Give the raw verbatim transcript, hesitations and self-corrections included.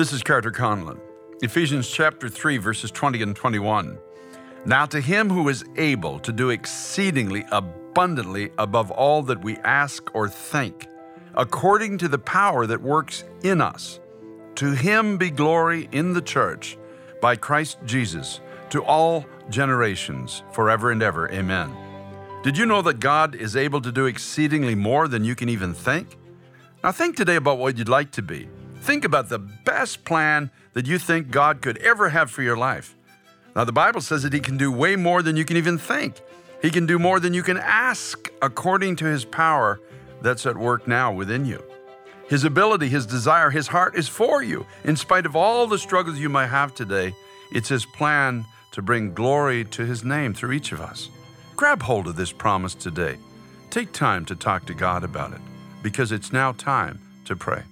This is Carter Conlon. Ephesians chapter three, verses twenty and twenty-one. Now to him who is able to do exceedingly abundantly above all that we ask or think, according to the power that works in us, to him be glory in the church by Christ Jesus to all generations, forever and ever. Amen. Did you know that God is able to do exceedingly more than you can even think? Now think today about what you'd like to be. Think about the best plan that you think God could ever have for your life. Now the Bible says that he can do way more than you can even think. He can do more than you can ask according to his power that's at work now within you. His ability, his desire, his heart is for you. In spite of all the struggles you might have today, it's his plan to bring glory to his name through each of us. Grab hold of this promise today. Take time to talk to God about it, because it's now time to pray.